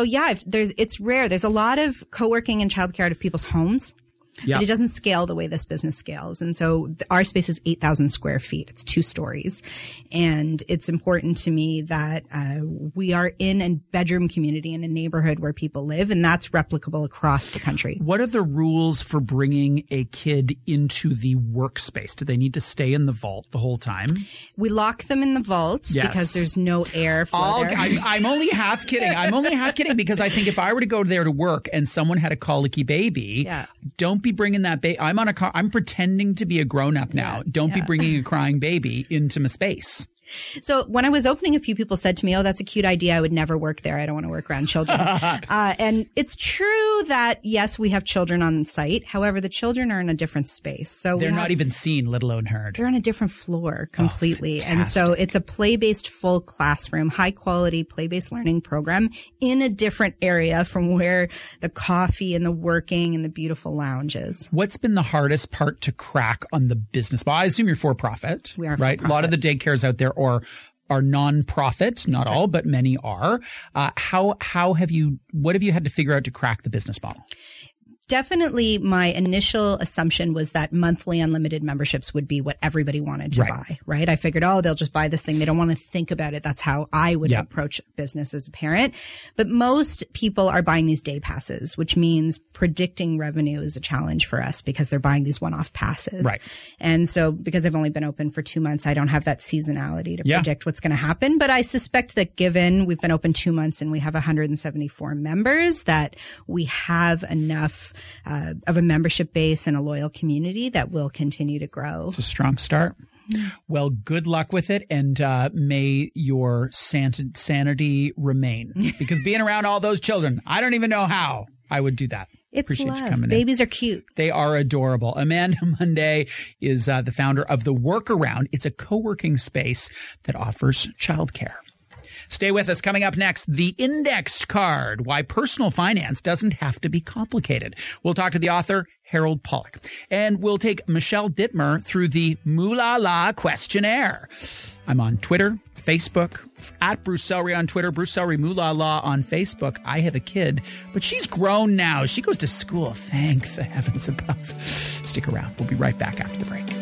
F: it's rare. There's a lot of co-working and childcare out of people's homes. Yeah. But it doesn't scale the way this business scales. And so our space is 8,000 square feet. It's 2 stories. And it's important to me that we are in a bedroom community in a neighborhood where people live, and that's replicable across the country.
B: What are the rules for bringing a kid into the workspace? Do they need to stay in the vault the whole time?
F: We lock them in the vault because there's no air flow there.
B: I'm only half kidding. Because I think if I were to go there to work and someone had a colicky baby, don't be bringing that baby. I'm pretending to be a grown up now. Don't be bringing a crying baby into my space.
F: So when I was opening, a few people said to me, "Oh, that's a cute idea. I would never work there. I don't want to work around children." And it's true that, yes, we have children on site. However, the children are in a different space. So
B: they're not even seen, let alone heard.
F: They're on a different floor completely. And so it's a play-based full classroom, high quality play-based learning program in a different area from where the coffee and the working and the beautiful lounge is.
B: What's been the hardest part to crack on the business? Well, I assume you're for-profit.
F: We are
B: right?
F: For-profit.
B: A lot of the daycares out there are non-profit, not all, but many are. What have you had to figure out to crack the business model?
F: Definitely my initial assumption was that monthly unlimited memberships would be what everybody wanted to buy, right? I figured, they'll just buy this thing. They don't want to think about it. That's how I would approach business as a parent. But most people are buying these day passes, which means predicting revenue is a challenge for us because they're buying these one-off passes.
B: Right.
F: And so because I've only been open for 2 months, I don't have that seasonality to predict what's going to happen. But I suspect that given we've been open 2 months and we have 174 members, that we have enough of a membership base and a loyal community that will continue to grow.
B: It's a strong start. Well, good luck with it, and may your sanity remain. Because being around all those children, I don't even know how I would do that.
F: It's
B: Appreciate
F: love.
B: You coming
F: Babies
B: in.
F: Are cute.
B: They are adorable. Amanda Munday is the founder of The Workaround. It's a co-working space that offers childcare. Stay with us. Coming up next, the indexed card, why personal finance doesn't have to be complicated. We'll talk to the author, Harold Pollack. And we'll take Michelle Dittmer through the Moolah La questionnaire. I'm on Twitter, Facebook, at Bruce Sellery on Twitter, Bruce Sellery Moolah La on Facebook. I have a kid, but she's grown now. She goes to school. Thank the heavens above. Stick around. We'll be right back after the break.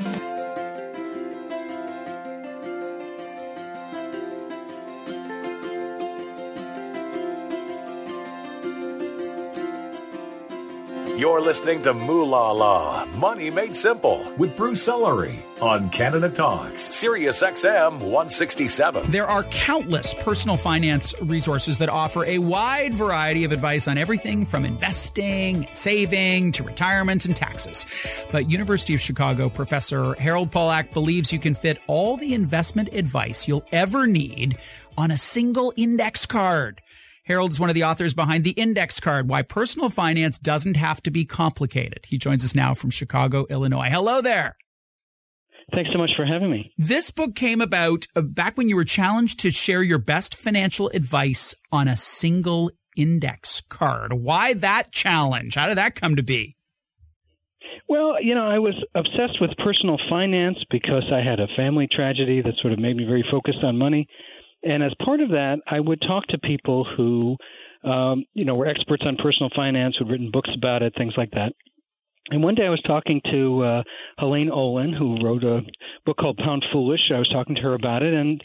A: You're listening to Moolah La, Money Made Simple, with Bruce Sellery on Canada Talks, Sirius XM 167.
B: There are countless personal finance resources that offer a wide variety of advice on everything from investing, saving, to retirement and taxes. But University of Chicago professor Harold Pollack believes you can fit all the investment advice you'll ever need on a single index card. Harold is one of the authors behind The Index Card, Why Personal Finance Doesn't Have to Be Complicated. He joins us now from Chicago, Illinois. Hello there.
G: Thanks so much for having me.
B: This book came about back when you were challenged to share your best financial advice on a single index card. Why that challenge? How did that come to be?
G: Well, I was obsessed with personal finance because I had a family tragedy that sort of made me very focused on money. And as part of that, I would talk to people who, were experts on personal finance, who'd written books about it, things like that. And one day I was talking to Helene Olin, who wrote a book called Pound Foolish. I was talking to her about it, and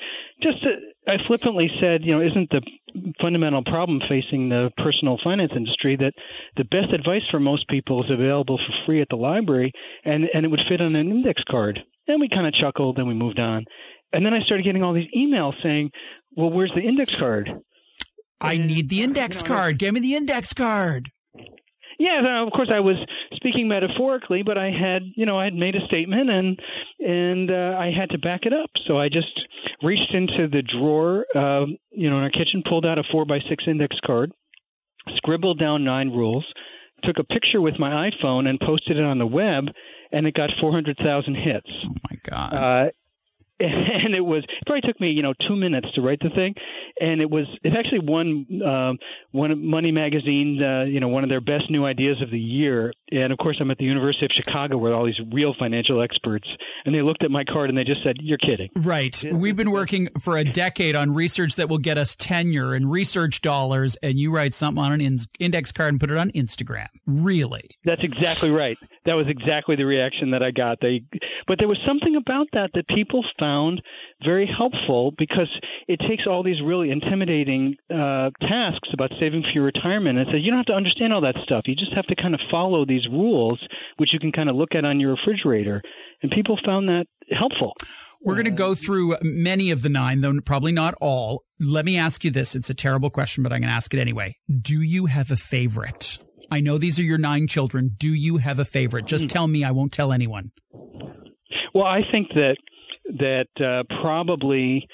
G: I flippantly said, isn't the fundamental problem facing the personal finance industry that the best advice for most people is available for free at the library, and it would fit on an index card? And we kind of chuckled, and we moved on. And then I started getting all these emails saying, well, where's the index card?
B: I need the index card. Give me the index card.
G: Yeah, of course I was speaking metaphorically, but I had made a statement and I had to back it up. So I just reached into the drawer, in our kitchen, pulled out a 4x6 index card, scribbled down 9 rules, took a picture with my iPhone and posted it on the web, and it got 400,000 hits.
B: Oh my God.
G: And it probably took me, 2 minutes to write the thing. And it actually won Money Magazine, one of their best new ideas of the year. And of course, I'm at the University of Chicago with all these real financial experts. And they looked at my card and they just said, "You're kidding."
B: Right. We've been working for a decade on research that will get us tenure and research dollars. And you write something on an index card and put it on Instagram. Really?
G: That's exactly right. That was exactly the reaction that I got. But there was something about that people found very helpful, because it takes all these really intimidating tasks about saving for your retirement and says you don't have to understand all that stuff. You just have to kind of follow these rules, which you can kind of look at on your refrigerator. And people found that helpful.
B: We're going to go through many of the 9, though probably not all. Let me ask you this. It's a terrible question, but I'm going to ask it anyway. Do you have a favorite? I know these are your 9 children. Do you have a favorite? Just tell me. I won't tell anyone.
G: Well, I think that probably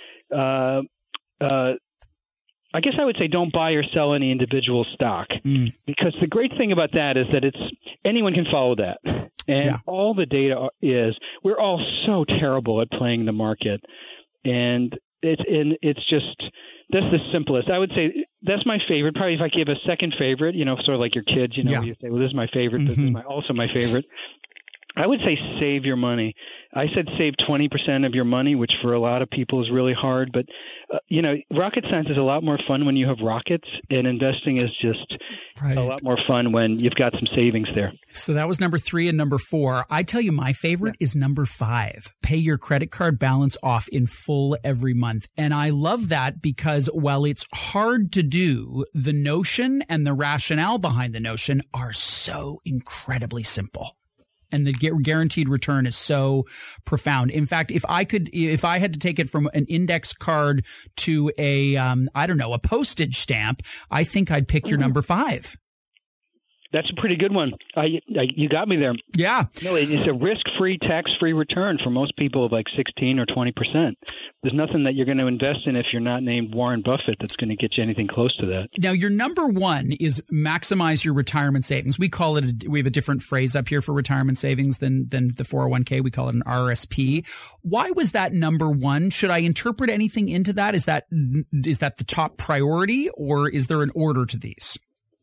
G: I guess I would say don't buy or sell any individual stock, because the great thing about that is that anyone can follow that. And all the data is we're all so terrible at playing the market. And it's just that's the simplest. I would say that's my favorite. Probably if I give a second favorite, sort of like your kids, you say, well, this is my favorite, this is also my favorite. I would say save your money. I said save 20% of your money, which for a lot of people is really hard. But, rocket science is a lot more fun when you have rockets, and investing is just a lot more fun when you've got some savings there.
B: So that was number 3 and number 4. I tell you, my favorite is number 5. Pay your credit card balance off in full every month. And I love that because while it's hard to do, the notion and the rationale behind the notion are so incredibly simple. And the guaranteed return is so profound. In fact, if I had to take it from an index card to a postage stamp, I think I'd pick your number 5.
G: That's a pretty good one. You got me there.
B: Yeah.
G: No, it's a risk-free, tax-free return for most people of like 16 or 20%. There's nothing that you're going to invest in if you're not named Warren Buffett that's going to get you anything close to that.
B: Now, your number one is maximize your retirement savings. We call it, we have a different phrase up here for retirement savings than the 401k. We call it an RSP. Why was that number one? Should I interpret anything into that? Is that the top priority, or is there an order to these?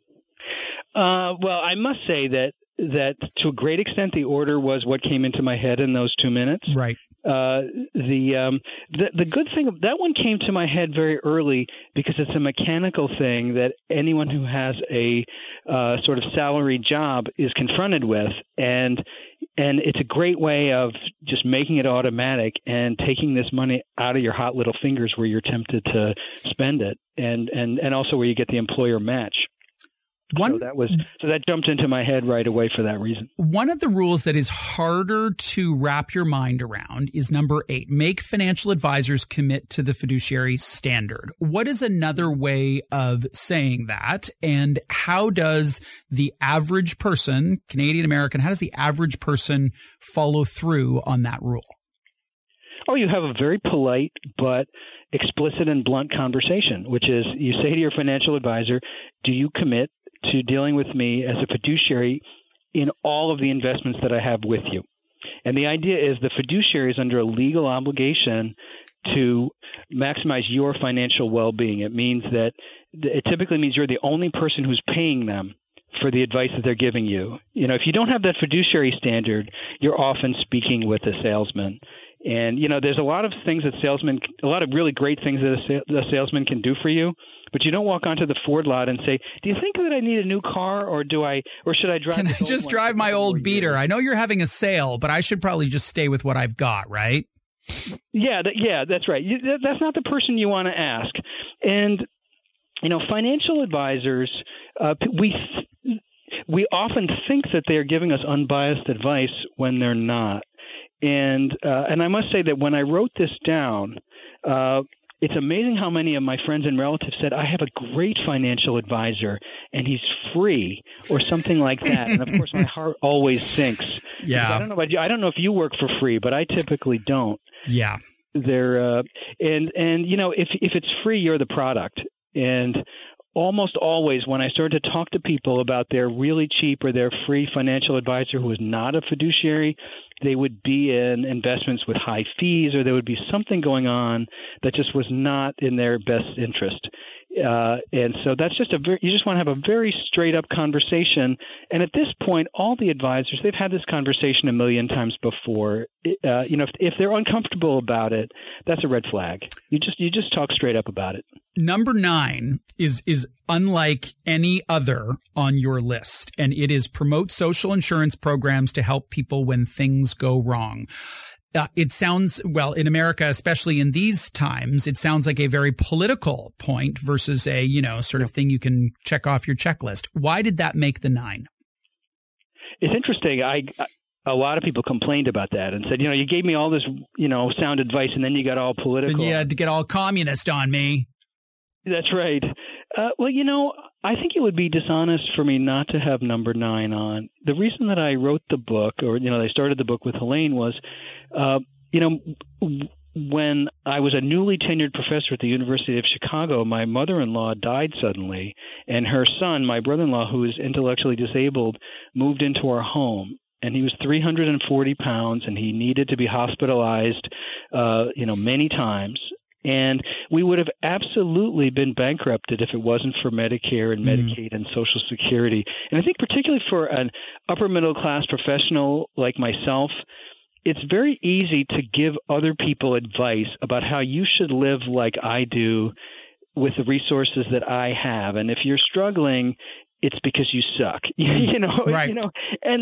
G: Well, I must say that to a great extent, the order was what came into my head in those 2 minutes.
B: Right.
G: The good thing, that one came to my head very early because it's a mechanical thing that anyone who has a sort of salary job is confronted with, and it's a great way of just making it automatic and taking this money out of your hot little fingers where you're tempted to spend it, and also where you get the employer match. So that jumped into my head right away for that reason.
B: One of the rules that is harder to wrap your mind around is number 8, make financial advisors commit to the fiduciary standard. What is another way of saying that? And how does the average person, Canadian American, how does the average person follow through on that rule?
G: Oh, you have a very polite but explicit and blunt conversation, which is you say to your financial advisor, do you commit to dealing with me as a fiduciary in all of the investments that I have with you? And the idea is the fiduciary is under a legal obligation to maximize your financial well-being. It typically means you're the only person who's paying them for the advice that they're giving you. You know, if you don't have that fiduciary standard, you're often speaking with a salesman. And, you know, there's a lot of things that a lot of really great things that a salesman can do for you, but you don't walk onto the Ford lot and say, do you think that I need a new car or should I drive?
B: Can I just drive my old beater? I know you're having a sale, but I should probably just stay with what I've got, right?
G: Yeah, that's right. That's not the person you want to ask. And, you know, financial advisors, we often think that they are giving us unbiased advice when they're not. And I must say that when I wrote this down, it's amazing how many of my friends and relatives said, I have a great financial advisor and he's free or something like that. And of course, my heart always sinks.
B: Yeah.
G: I don't know about you. I don't know if you work for free, but I typically don't.
B: Yeah.
G: They're and you know, if it's free, you're the product. And almost always when I started to talk to people about their really cheap or their free financial advisor who was not a fiduciary, they would be in investments with high fees, or there would be something going on that just was not in their best interest. And so that's just you just want to have a very straight up conversation. And at this point, all the advisors, they've had this conversation a million times before. You know, if they're uncomfortable about it, that's a red flag. You just talk straight up about it.
B: Number 9 is unlike any other on your list, and it is promote social insurance programs to help people when things go wrong. It sounds, well, in America, especially in these times, it sounds like a very political point versus a, you know, sort of thing you can check off your checklist. Why did that make the 9?
G: It's interesting. A lot of people complained about that and said, you know, you gave me all this, you know, sound advice and then you got all political.
B: Then you had to get all communist on me.
G: That's right. Well, you know, I think it would be dishonest for me not to have number 9 on. The reason that I wrote the book, or, you know, I started the book with Helene was, you know, when I was a newly tenured professor at the University of Chicago, my mother-in-law died suddenly, and her son, my brother-in-law, who is intellectually disabled, moved into our home. And he was 340 pounds, and he needed to be hospitalized, you know, many times. And we would have absolutely been bankrupted if it wasn't for Medicare and Medicaid and Social Security. And I think particularly for an upper middle class professional like myself, it's very easy to give other people advice about how you should live like I do with the resources that I have. And if you're struggling, it's because you suck, you know,
B: right.
G: You know, and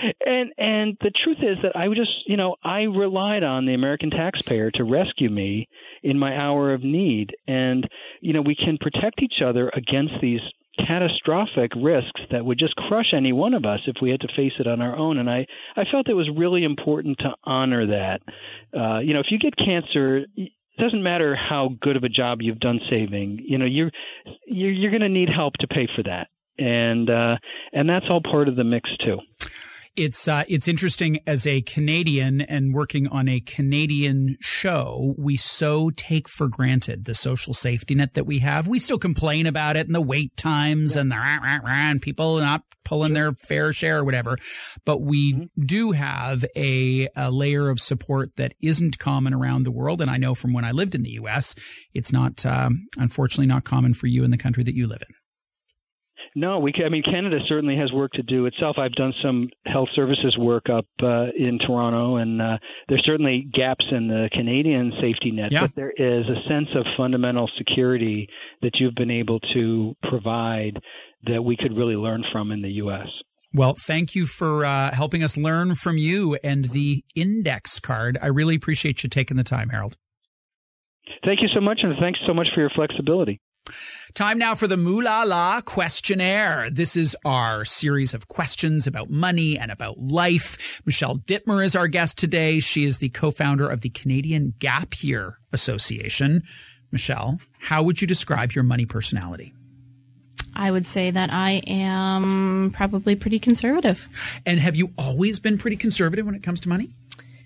G: the truth is that I would just, you know, I relied on the American taxpayer to rescue me in my hour of need. And, you know, we can protect each other against these catastrophic risks that would just crush any one of us if we had to face it on our own. And I felt it was really important to honor that. You know, if you get cancer, it doesn't matter how good of a job you've done saving, you know, you're going to need help to pay for that. and that's all part of the mix too.
B: It's interesting as a Canadian and working on a Canadian show, we so take for granted the social safety net that we have. We still complain about it and the wait times and the and people not pulling their fair share or whatever. But we do have a layer of support that isn't common around the world. And I know from when I lived in the U.S., it's not, unfortunately, not common for you in the country that you live in.
G: No, Canada certainly has work to do itself. I've done some health services work up in Toronto, and there's certainly gaps in the Canadian safety net, but there is a sense of fundamental security that you've been able to provide that we could really learn from in the U.S.
B: Well, thank you for helping us learn from you and the index card. I really appreciate you taking the time, Harold.
G: Thank you so much, and thanks so much for your flexibility.
B: Time now for the Moolah La Questionnaire. This is our series of questions about money and about life. Michelle Dittmer is our guest today. She is the co-founder of the Canadian Gap Year Association. Michelle, how would you describe your money personality?
C: I would say that I am probably pretty conservative.
B: And have you always been pretty conservative when it comes to money?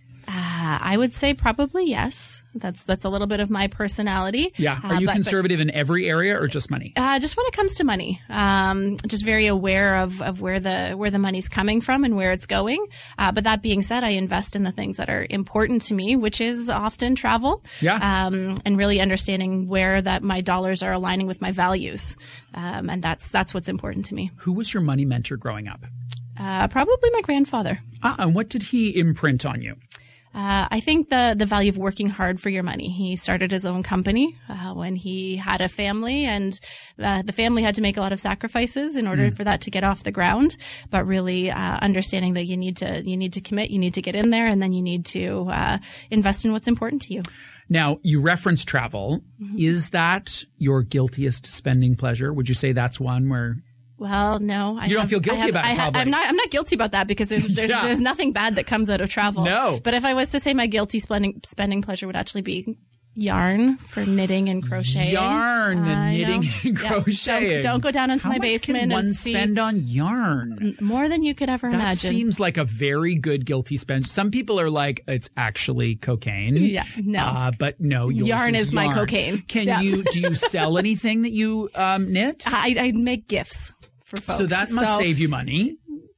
C: I would say probably yes. That's a little bit of my personality.
B: Yeah. Are you conservative in every area or just money?
C: Just when it comes to money. Just very aware of where the money's coming from and where it's going. But that being said, I invest in the things that are important to me, which is often travel.
B: Yeah.
C: And really understanding where that my dollars are aligning with my values. And that's what's important to me.
B: Who was your money mentor growing up?
C: Probably my grandfather.
B: And what did he imprint on you?
C: I think the value of working hard for your money. He started his own company when he had a family, and the family had to make a lot of sacrifices in order for that to get off the ground. But really understanding that you need to commit, you need to get in there, and then you need to invest in what's important to you.
B: Now, you reference travel. Mm-hmm. Is that your guiltiest spending pleasure? Would you say that's one where...
C: Well, no.
B: You don't feel guilty about it, probably.
C: I'm not guilty about that because there's nothing bad that comes out of travel.
B: No.
C: But if I was to say my guilty spending pleasure would actually be yarn for knitting and crocheting.
B: Yarn and knitting and crocheting.
C: Yeah, don't go down into my basement
B: and
C: and
B: spend on yarn.
C: More than you could ever imagine.
B: That seems like a very good guilty spend. Some people are like, it's actually cocaine.
C: Yeah, no.
B: But no,
C: yarn is my cocaine.
B: Do you sell anything that you knit?
C: I make gifts for folks.
B: So that must save you money.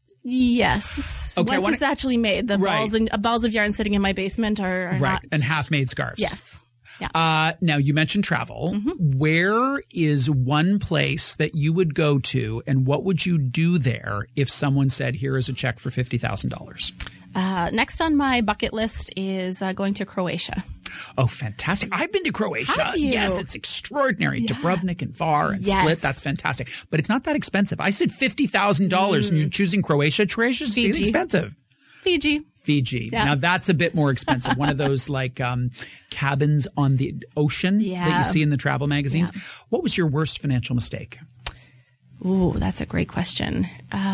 C: Yes.
B: Okay,
C: once it's actually made, the balls of yarn sitting in my basement are
B: right.
C: Not...
B: And half-made scarves.
C: Yes. Yeah.
B: Now, you mentioned travel. Mm-hmm. Where is one place that you would go to, and what would you do there if someone said, here is a check for $50,000?
C: Next on my bucket list is going to Croatia.
B: Oh, fantastic. I've been to Croatia.
C: Have you?
B: Yes, it's extraordinary. Yeah. Dubrovnik and Var and Split. That's fantastic. But it's not that expensive. I said $50,000 and you're choosing Croatia. Croatia's expensive. Fiji. Yeah. Now that's a bit more expensive. One of those like cabins on the ocean that you see in the travel magazines. Yeah. What was your worst financial mistake?
C: Ooh, that's a great question.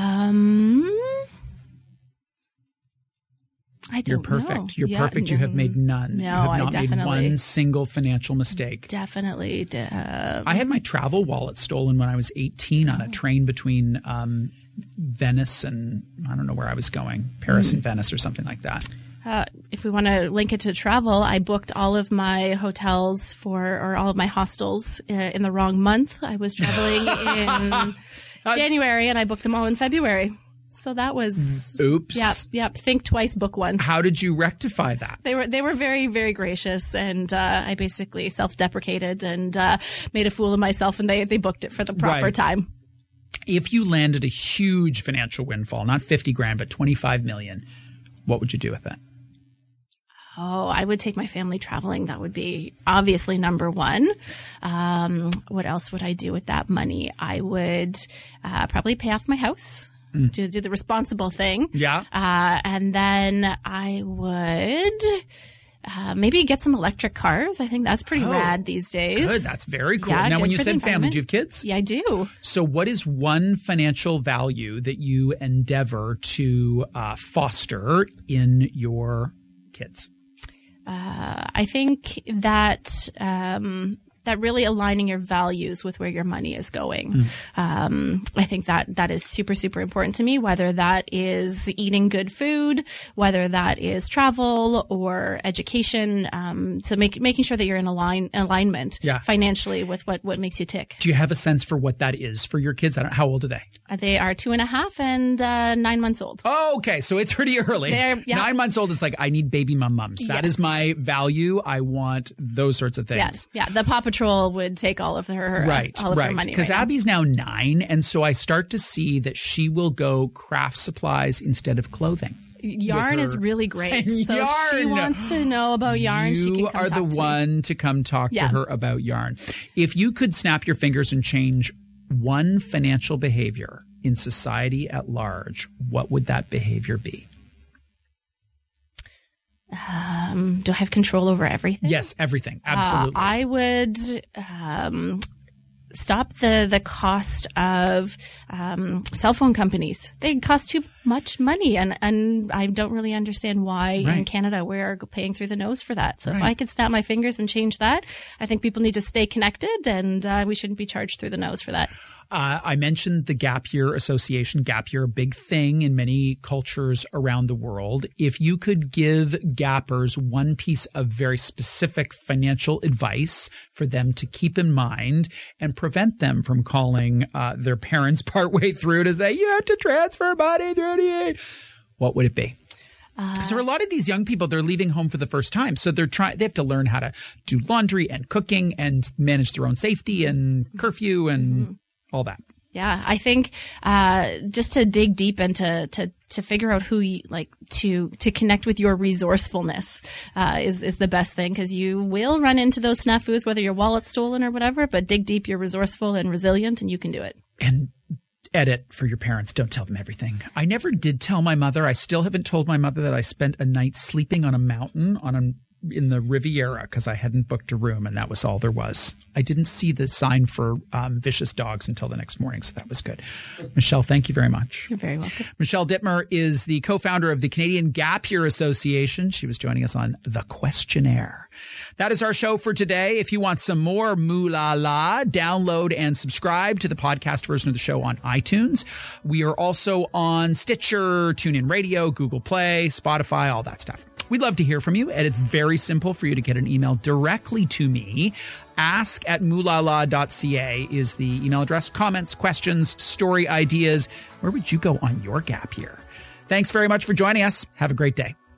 B: You're perfect.
C: Know.
B: You're perfect. You have made none.
C: No,
B: you have not made one single financial mistake.
C: Definitely.
B: I had my travel wallet stolen when I was 18 on a train between Venice and I don't know where I was going, Paris and Venice or something like that.
C: If we want to link it to travel, I booked all of my hotels or all of my hostels in the wrong month. I was traveling in January and I booked them all in February. So that was
B: oops.
C: Yep. Think twice, book once.
B: How did you rectify that?
C: They were very, very gracious, and I basically self-deprecated and made a fool of myself, and they booked it for the proper time.
B: If you landed a huge financial windfall, not $50,000 but $25 million, what would you do with that?
C: Oh, I would take my family traveling. That would be obviously number one. What else would I do with that money? I would probably pay off my house. Do the responsible thing.
B: Yeah.
C: And then I would maybe get some electric cars. I think that's pretty rad these days.
B: Good. That's very cool.
C: Yeah,
B: now, when you said family, do you have kids?
C: Yeah, I do.
B: So what is one financial value that you endeavor to foster in your kids?
C: I think that really aligning your values with where your money is going. I think that is super, super important to me, whether that is eating good food, whether that is travel or education. So making sure that you're in alignment financially with what makes you tick.
B: Do you have a sense for what that is for your kids? How old are they?
C: They are 2.5 and 9 months old.
B: Oh, okay. So it's pretty early. 9 months old is like, I need baby mums. That is my value. I want those sorts of things.
C: Yes. Yeah. The Paw Patrol would take all of her money.
B: Because Abby's now 9. And so I start to see that she will go craft supplies instead of clothing.
C: Yarn is really great. So if she wants to know about yarn, she can come talk to me.
B: You are the one to come talk to her about yarn. If you could snap your fingers and change one financial behavior in society at large, what would that behavior be?
C: Do I have control over everything?
B: Yes, everything. Absolutely.
C: I would stop the cost of cell phone companies. They cost too much money, and I don't really understand why in Canada we're paying through the nose for that. So if I could snap my fingers and change that, I think people need to stay connected, and we shouldn't be charged through the nose for that.
B: I mentioned the Gap Year Association. Gap Year, a big thing in many cultures around the world. If you could give Gappers one piece of very specific financial advice for them to keep in mind and prevent them from calling their parents partway through to say, you have to transfer money through the what would it be? So for a lot of these young people, they're leaving home for the first time. So they have to learn how to do laundry and cooking and manage their own safety and curfew and all that.
C: Yeah, I think just to dig deep and to figure out who you like to connect with your resourcefulness is the best thing, because you will run into those snafus, whether your wallet's stolen or whatever. But dig deep, you're resourceful and resilient, and you can do it.
B: And edit for your parents. Don't tell them everything. I never did tell my mother. I still haven't told my mother that I spent a night sleeping on a mountain in the Riviera because I hadn't booked a room, and that was all there was. I didn't see the sign for vicious dogs until the next morning, so that was good. Michelle, thank you very much.
C: You're very welcome. Michelle
B: Dittmer is the co-founder of the Canadian Gap Year Association. She was joining us on The Questionnaire. That is our show for today. If you want some more Moo La La, download and subscribe to the podcast version of the show on iTunes. We are also on Stitcher, TuneIn Radio, Google Play, Spotify, all that stuff. We'd love to hear from you, and it's very simple for you to get an email directly to me. ask@moolala.ca is the email address. Comments, questions, story ideas. Where would you go on your gap year? Thanks very much for joining us. Have a great day.